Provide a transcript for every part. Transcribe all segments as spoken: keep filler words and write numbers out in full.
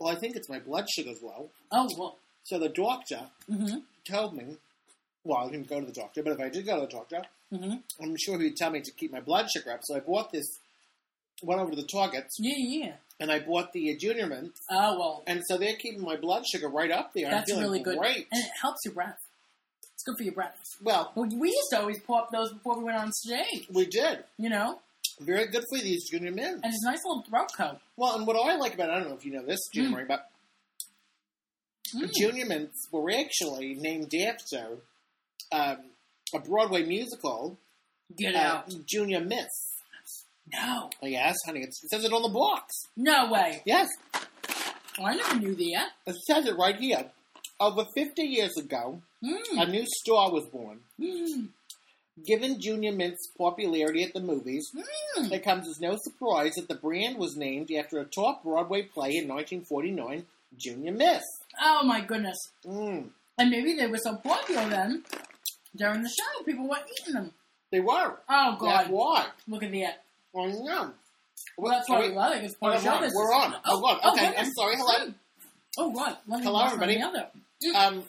Well, I think it's my blood sugar's low. Oh, well. So the doctor Mm-hmm. told me, well, I didn't go to the doctor, but if I did go to the doctor, Mm-hmm. I'm sure he'd tell me to keep my blood sugar up. So I bought this, went over to the Targets, Yeah, yeah. and I bought the uh, Junior Mints. Oh, well. And so they're keeping my blood sugar right up there. That's I'm feeling really good. great. And it helps your breath. It's good for your breath. Well, Well, we used to always pop those before we went on stage. we did. You know? Very good for these Junior Mints. And it's a nice little throat coat. Well, and what I like about it, I don't know if you know this, Junior Mm. Marie, but the Mm. Junior Mints were actually named after um, a Broadway musical, Get uh, out. Junior Miss. No. Oh, yes, honey, it's, it says it on the box. No way. Yes, Oh, I never knew that. it says it right here. Over fifty years ago, Mm. a new star was born. Mm. Given Junior Mint's popularity at the movies, Mm. it comes as no surprise that the brand was named after a top Broadway play in nineteen forty-nine, Junior Miss. Oh, my goodness. Mm. And maybe they were so popular then, during the show, people were eating them. They were. Oh, That's God. why. Look at that. I know. Well, that's why we love it. It's part Oh, of the show we're on. business. We're on. Oh, God. Okay, goodness. I'm sorry. Hello. Oh, God. Let me Hello, watch on everybody. the other. Um,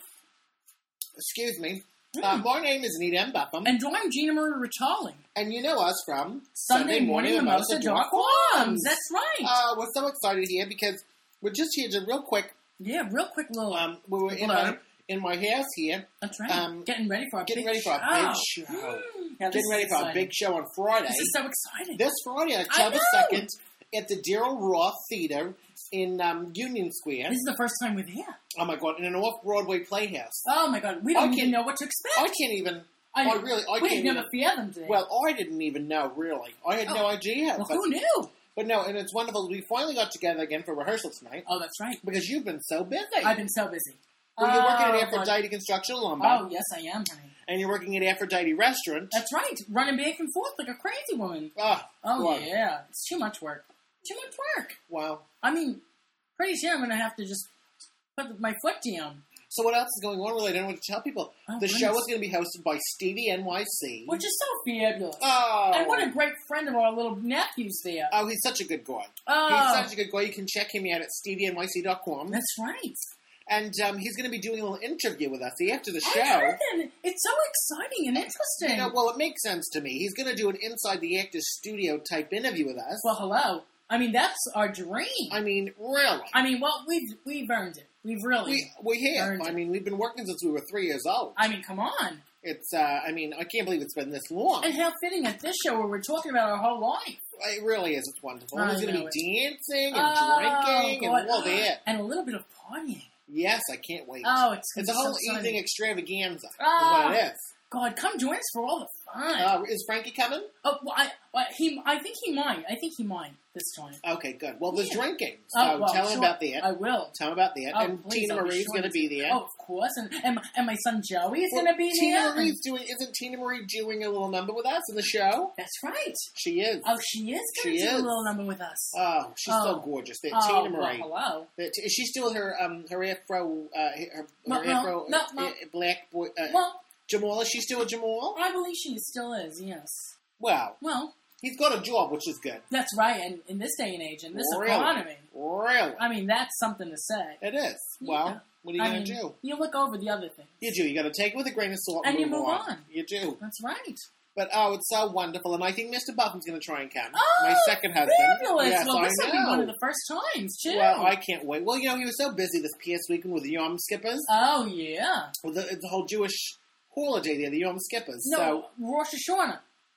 excuse me. Uh, my name is Anita M. Buffum, And I'm Gina Marie Ritali. and you know us from Sunday Morning Mimosa Dark Qualms. That's right. Uh, we're so excited here because we're just here to real quick. yeah, real quick little. Um, we were in blurb. my, in my house here, That's right. um, getting ready for our getting big ready for show. our big show. Mm. Yeah, this getting ready is for our exciting. big show on Friday. This is so exciting. This Friday, I October know. second, at the Daryl Roth Theater in um, Union Square. This is the first time we're there. Oh my God! In an off-Broadway playhouse. Oh my God, we I don't even can't- know what to expect. I can't even. I, I really. I we can't never even. fear them today. Well, I didn't even know, really. I had no Oh. idea. well but, who knew? but no, and it's wonderful. We finally got together again for rehearsal tonight Oh, that's right. because you've been so busy. I've been so busy. well, you're working Oh, at God. Aphrodite Construction Lumber, Oh, yes, I am, honey. and you're working at Aphrodite Restaurant. That's right. Running back and forth like a crazy woman. Oh, Oh, God. yeah. It's too much work. Too much work. Wow. I mean, pretty soon I'm going to have to just put my foot down. So what else is going on? Really, I don't know what to tell people. Oh, the goodness. show is going to be hosted by Stevie N Y C. Which is so fabulous. Oh. And what a great friend of our little nephew's there. Oh, he's such a good guy. Oh. He's such a good guy. You can check him out at stevie n y c dot com. That's right. And um, he's going to be doing a little interview with us after the I show. heard that. It's so exciting and interesting. You know, well, it makes sense to me. He's going to do an Inside the Actors studio type interview with us. Well, hello. I mean, that's our dream. I mean, really. I mean, well, we've we've earned it. We've really. We, we have. earned I it. mean, we've been working since we were three years old. I mean, come on. It's, uh, I mean, I can't believe it's been this long. And how fitting at this show where we're talking about our whole life. It really is. It's wonderful. I There's going to know be dancing and Oh, drinking God. and all that. And a little bit of partying. Yes, I can't wait. Oh, it's It's a so whole exciting. evening extravaganza. Oh. Is what it is. God, come join us for all the fun. Uh, is Frankie coming? oh, well, I, well, he, I think he might. I think he might this time. Okay, good. Well, there's Yeah. drinking. So Oh, well, tell him sure. about that. I will. Tell him about that. Oh, and please, Tina I'll be Marie's sure going to to- be there. Oh, of course. And, and, and my son Joey is Well, going to be Tina there. Marie's doing. Isn't Tina Marie doing a little number with us in the show? That's right. She is. Oh, she is going She to do is. a little number with us. Oh, she's so Oh. gorgeous. That oh, Tina well, Marie. hello. That, is she still her um her afro uh, her, her No, no, afro no, uh, no. uh, black boy uh, Well, Jamal? Is she still a Jamal? I believe she still is, yes. Well, Well, he's got a job, which is good. that's right. And in this day and age, in this Really? economy, Really, I mean, that's something to say. it is. Yeah. Well, what are you I going mean, to do? you look over the other things. You do. You got to take it with a grain of salt And and, you move on. You do. That's right. But oh, it's so wonderful, and I think Mister Buffin's going to try and come. Oh, My second husband. fabulous. Yes, well, I this will be know. one of the first times, too. Well, I can't wait. Well, you know, he was so busy this past weekend with the Yom Skippers. Oh, yeah. With the, the whole Jewish holiday there, the Yom Skippers. No, So, Rosh Hashanah.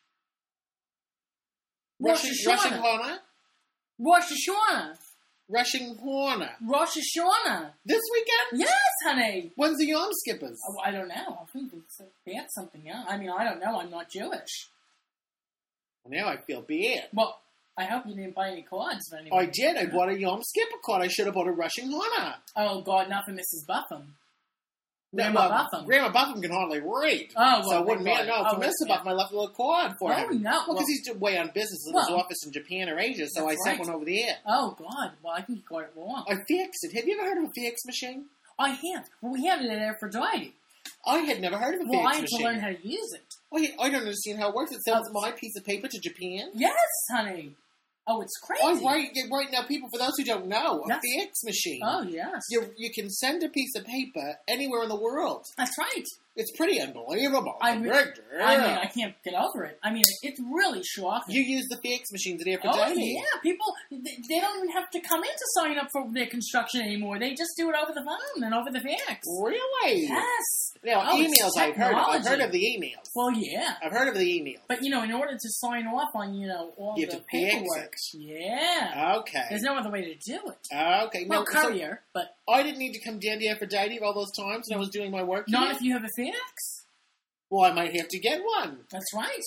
rushing, Rosh rushing Hashanah. Hana? Rosh Hashanah. Rushing Hana. Rosh Hashanah. This weekend? Yes, honey. When's the Yom Skippers? Oh, I don't know. I think it's, that's something else. I mean, I don't know. I'm not Jewish. Now I feel bad. Well, I hope you didn't buy any cards for anyone. I did. I bought a Yom Skipper card. I should have bought a Rushing Hana. Oh, God, not for Missus Buffum. No, Grandma well, Buffum. Grandma Buffum can hardly read. Oh, well, so it wouldn't right. matter. No, Oh, for Mister yeah. Buffum, I left a little card for Oh, him. no. Well, because Well- he's away on business in Well, his office in Japan or Asia, so I that's sent right. one over there. Oh, God. Well, I think you got it wrong. I fixed it. Have you ever heard of a fax machine? I have. Well, we have it at Aphrodite. I had never heard of a Well, fax I had machine. to learn how to use it. I, I don't understand how it works. It sends Oh. my piece of paper to Japan. Yes, honey. Oh, it's I crazy. write, right now, people, for those who don't know, a Yes. fax machine. Oh, yes. You, you can send a piece of paper anywhere in the world. That's right. It's pretty unbelievable. I mean, Yeah. I mean, I can't get over it. I mean, it's really shocking. You use the fax machines at Oh, Aphrodite. yeah. People, they they don't even have to come in to sign up for their construction anymore. They just do it over the phone and over the fax. Really? Yes. Now, Oh, it's emails I've heard of. I've technology. heard of the emails. Well, yeah. I've heard of the emails. But, you know, in order to sign off on, you know, all You the have to fax paperwork. it. Yeah. Okay. There's no other way to do it. Okay. Well, Now, so courier, but I didn't need to come down to Aphrodite all those times when I was doing my work not here? if you have a fax. Well, I might have to get one. That's right.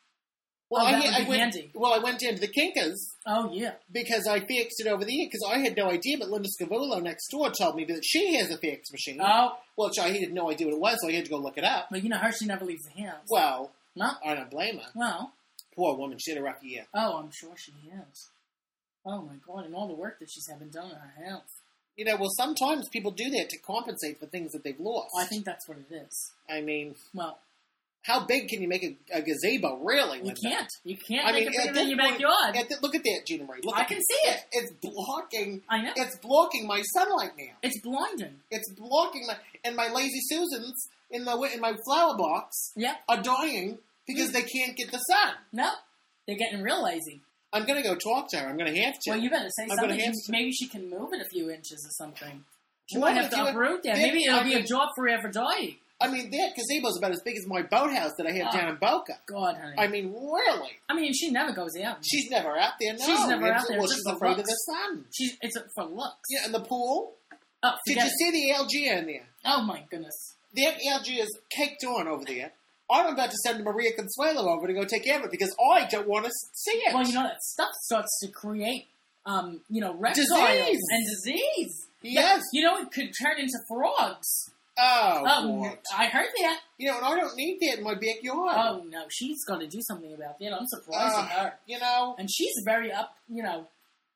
Well, Oh, I, that would I be went, handy. Well, I went down to the Kinkas Oh, yeah. because I faxed it over the because I had no idea, but Linda Scavullo next door told me that she has a fax machine. Oh, Well, I had no idea what it was, so I had to go look it up. but you know her, she never leaves the house. Well, No? I don't blame her. Well, Poor woman, she had a rough year. oh, I'm sure she has. Oh, my God, and all the work that she's having done in her house. You know, well, sometimes people do that to compensate for things that they've lost. I think that's what it is. I mean, Well, how big can you make a, a gazebo, really? you Linda? can't. You can't I make mean, it at bigger than this your point- backyard. at the- look at that, Gina Marie. Look I at can it. see it. It's blocking. I know. It's blocking my sunlight now. It's blinding. It's blocking my and my lazy Susans in the in my flower box Yep. are dying because Mm. they can't get the sun. No. They're getting real lazy. I'm gonna go talk to her. I'm gonna have to. Well, you better say I'm something. gonna have She- to. Maybe she can move it a few inches or something. She Well, might have if to you- uproot that. then Maybe it'll I be a mean- job for Aphrodite. I mean, that gazebo's about as big as my boathouse that I have Oh. down in Boca. God, honey. I mean, really? I mean, she never goes out. She's never out there. No, She's never out It's- there, Well, just she's for afraid of looks. the sun. She's it's for looks. Yeah, and the pool. Oh, Did forget you it. see the algae in there? Oh my goodness. That algae is caked on over there. I'm about to send Maria Consuelo over to go take care of it because I don't want to see it. Well, you know that stuff starts to create, um, you know, reptiles Disease. and disease. Yes. You know, it could turn into frogs. Oh, Um, God. I heard that. You know, and I don't need that in my backyard. Oh no, she's got to do something about that. I'm surprised Uh, at her. You know, And she's very up. You know,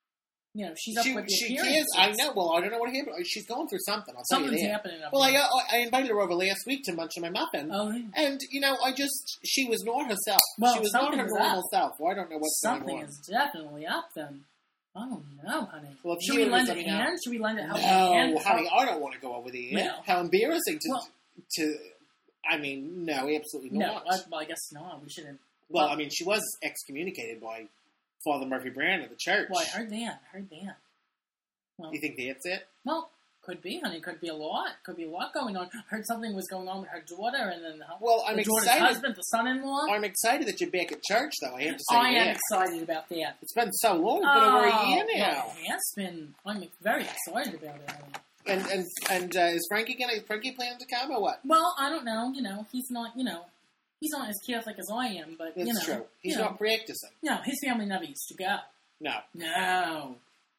you know, she's up she, with the she appearances. is. I know. Well, I don't know what happened. She's going through something. I'll tell Something's you that. happening up Well, I, there. uh, I invited her over last week to munch on my muffin. Oh, yeah. And, you know, I just, she was not herself. Well, she was not her something's normal up. self. Well, I don't know what's Something going on. is definitely up then. I don't know, honey. Well, if Should you we would lend a let me know. hand? Should we lend a helping hand? No, honey, I don't want to go over there. No. How embarrassing to, Well- to, I mean, no, absolutely No, not. I, well, I guess not. We shouldn't. Well, I mean, she was excommunicated by Father Murphy Brown of the church. Well, I heard that. I heard that. Well, You think that's it? well, could be, honey. Could be a lot. Could be a lot going on. Heard something was going on with her daughter, and then the, Well, I'm the daughter's excited. husband, the son-in-law. I'm excited that you're back at church, though. I have to say I am that. excited about that. It's been so long. It's been over a year Oh, now. well, it has been. I'm very excited about it. honey. And and and uh, is Frankie gonna? Is Frankie planning to come or what? Well, I don't know. You know, he's not. You know, he's not as Catholic as I am. But That's you know, true. He's you know, not practicing. No, his family never used to go. No. No,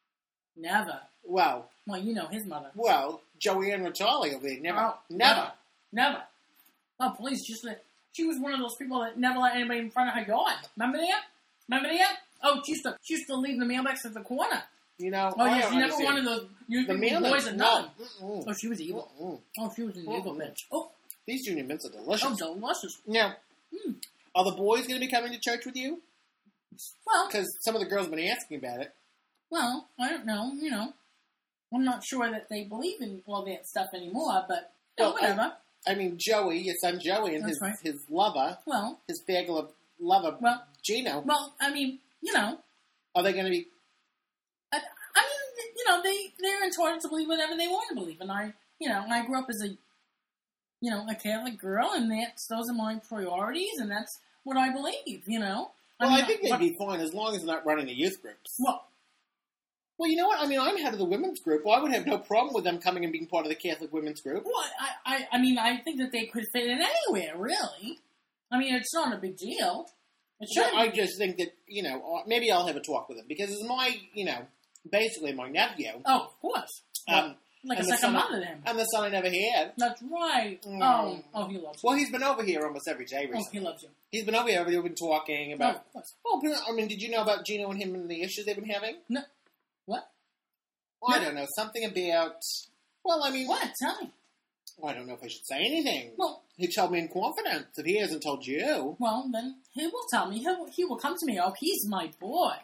never. Well, Well, you know his mother. well, Joanne Rotali over there. Never. Oh, never. Never. Oh, please, just let, she was one of those people that never let anybody in front of her yard. Remember that? Remember that? Oh, she used to, she used to leave the mailbox at the corner. You know. Oh, I yeah, don't she never understand. one of those you The think mailman. boys are No. nothing. Mm-mm. Oh, she was evil. Mm-mm. Oh, she was an evil Mm-mm. bitch. Oh, These junior mints are delicious. oh, delicious. Now, Mm. are the boys going to be coming to church with you? Well, Because some of the girls have been asking about it. well, I don't know. You know, I'm not sure that they believe in all that stuff anymore. But you know, Well, I- whatever. I mean, Joey, your son Joey, and That's his right. his lover, well, his fabulous lover, well, Gino. well. I mean, you know, Are they going to be? I, I mean, you know, they they're entitled to believe whatever they want to believe, and I, you know, I grew up as a, you know, a Catholic girl, and that's those are my priorities, and that's what I believe. You know. Well, mean, I think they'd but- be fine as long as they're not running the youth groups. Well, Well, you know what? I mean, I'm head of the women's group. Well, I would have no problem with them coming and being part of the Catholic women's group. well, I, I, I mean, I think that they could fit in anywhere, really. I mean, it's not a big deal. It So shouldn't I be. just think that, you know, uh, maybe I'll have a talk with him because it's my, you know, basically my nephew. Oh, of course. Um, Like a and the second son I- mother to him. and the son I never had. That's right. Mm. Oh, oh, he loves you. Well, he's been over here almost every day Oh, recently. he loves you. He's been over here. We've been talking Oh, about. of course. Oh, but, I mean, did you know about Gino and him and the issues they've been having? No. What? Well, I No. don't know. Something about. Well, I mean, What? Tell me. I don't know if I should say anything. Well, He told me in confidence. If he hasn't told you, well, then he will tell me. He will, he will come to me. Oh, he's my boy.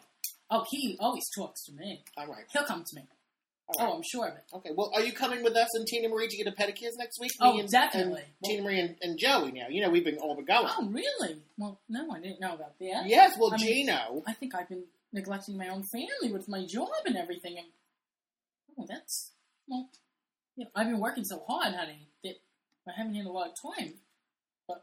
Oh, he always talks to me. All right. He'll come to me. All right. Oh, I'm sure of it. Okay. Well, are you coming with us and Tina Marie to get a pedicures next week? Oh, Me and, definitely. And Tina Marie and, and Joey now. You know, we've been all been going. Oh, really? Well, no, I didn't know about that. Yes, well, I mean, Gino. I think I've been neglecting my own family with my job and everything. And, oh, that's... Well, yeah, I've been working so hard, honey, that I haven't had a lot of time. But...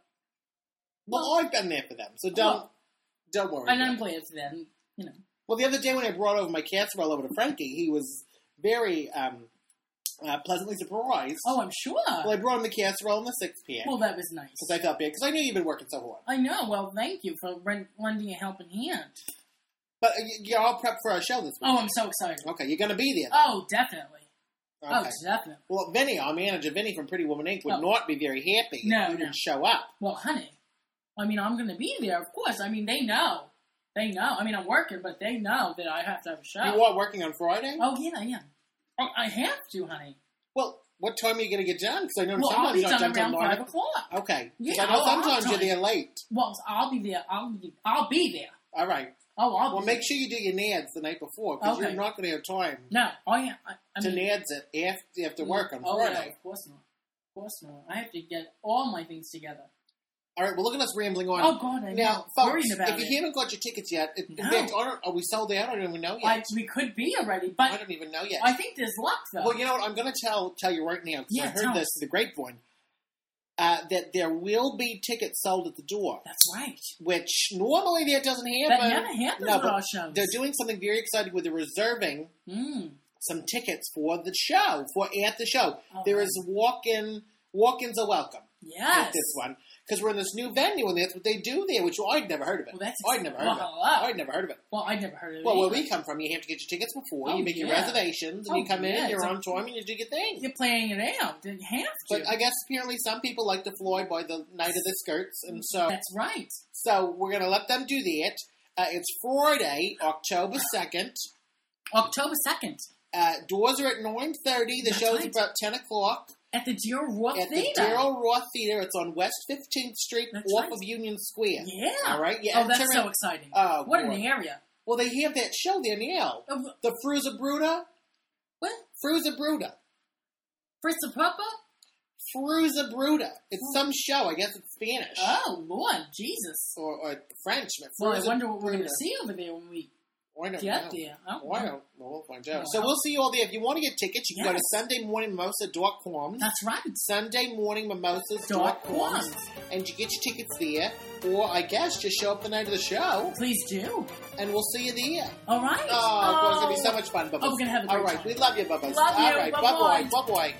Well, Well, I've been there for them, so don't well, don't worry. and I'm glad for them, you know. Well, the other day when I brought over my casserole over to Frankie, he was very um, uh, pleasantly surprised. Oh, I'm sure. Well, I brought him the casserole and the six-pack Well, that was nice. because I felt bad, because I knew you've been working so hard. I know. Well, thank you for ren- lending a helping hand. But uh, you're all prepped for our show this week. Oh, I'm so excited. Okay, you're going to be there. Oh, definitely. Okay. Oh, definitely. Well, Vinny, our manager, Vinny from Pretty Woman Incorporated, would Oh. not be very happy No, if you no. didn't show up. Well, honey, I mean, I'm going to be there, of course. I mean, they know. They know. I mean, I'm working, but they know that I have to have a show. You are working on Friday? Oh, yeah, I am. Oh, I have to, honey. Well, what time are you going to get done? Because I know Well, I'll sometimes be you're not done done around till five nine. o'clock. Okay. 'Cause Yeah, I know I'll- I'll sometimes you're time. there late. Well, I'll be there. I'll be, I'll be there. All right. Oh, I'll Well, be make sure you do your nads the night before, because Okay. you're not going to have time No, oh, yeah. I, I to mean, nads it after, after work on oh, yeah, Friday. of course not. Of course not. I have to get all my things together. All right, well, look at us rambling on. Oh, God, I Now, know. folks, Worrying about if you it. haven't got your tickets yet, in No. fact, I don't, are we sold out? I don't even know yet. I, we could be already, I but don't even know yet. I think there's luck, though. Well, you know what? I'm going to tell tell you right now, because Yeah, I heard tell this us. in the grapevine, uh, that there will be tickets sold at the door, That's right. which normally that doesn't happen. That never happens No, at but our shows. they're doing something very exciting with the reserving Mm. some tickets for the show, for at the show. Oh, there right. is walk-in, walk-ins are welcome Yes. at this one, because we're in this new venue, and that's what they do there, which I'd never heard of it. Well, that's I'd never heard well, of it. hello. I'd never heard of it. Well, I'd never heard of it. Well, where either. we come from, you have to get your tickets before, Oh, you make your yeah. reservations, and Oh, you come in, yeah, you're it's on a- time, and you do your thing. You're playing it out. You have to. But I guess apparently some people like to fly by the night of the skirts, and so That's right. so we're going to let them do that. Uh, it's Friday, October second. October second Uh, doors are at nine thirty. The That's show's right. about ten o'clock. at the Dear Roth At the Theater. Daryl Roth Theater. It's on West fifteenth Street, That's off right. of Union Square. Yeah. All right? Yeah, Oh, that's enter so in- exciting. Oh, what boy. an area. Well, they have that show there now. Oh, The Fruza Bruta. what? Fruza Bruta. Fritz Papa? Fruza Bruta. It's some show. I guess it's Spanish. Oh, Lord. Jesus. or, or French. but Well, I Fruza wonder what we're going Bruta. to see over there when we I don't get know. there. I don't Well, I know. don't know. We'll find out. Well, so I'll- we'll see you all there. If you want to get tickets, you can go to Yes. Sunday Morning Mimosa dot com. That's right. Sunday Morning Mimosas Dot dot com. com. And you get your tickets there. Or I guess just show up the night of the show. Please do. And we'll see you there. All right. Oh, boy, it's going to be so much fun, Bubba. Oh, we're gonna have a great All right, time. we love you, Bubba. Love All you. right, Bye-bye. bye-bye. Bye-bye.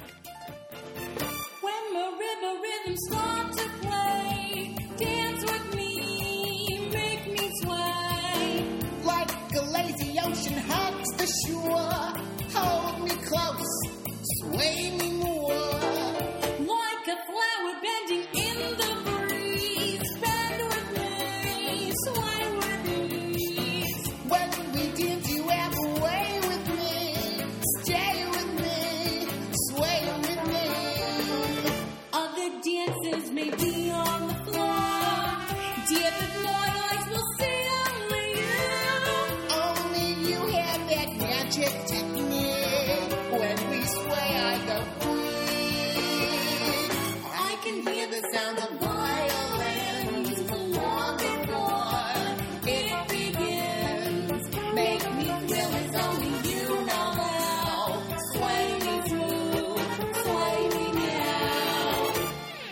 When Marimba rhythms start to play, dance with me, make me sway. Like a lazy ocean hugs the shore. Hold me close, sway me more. Like a flower bending in the breeze, bend with me, sway with ease. When we dance, you have a way with me. Stay with me, sway with me. Other dancers may be on the floor, dear, but my eyes will see only you. Only you have that magic technique. When we sway, I go weak. I can hear the sound of violins long before it begins. Make me feel it's only you know how. Sway me through, sway me now.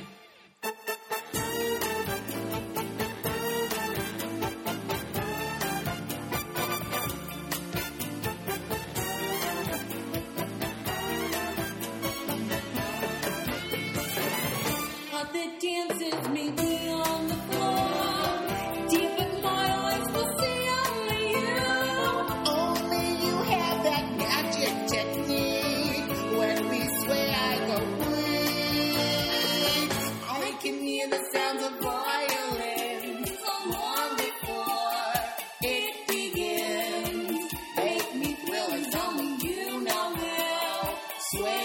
Other dancers may be on the floor, dear, but my eyes will see only you. Only you have that magic technique. When we sway, I go weak. I can hear the sounds of violins long before it begins. Make me thrill as only you know how. Sway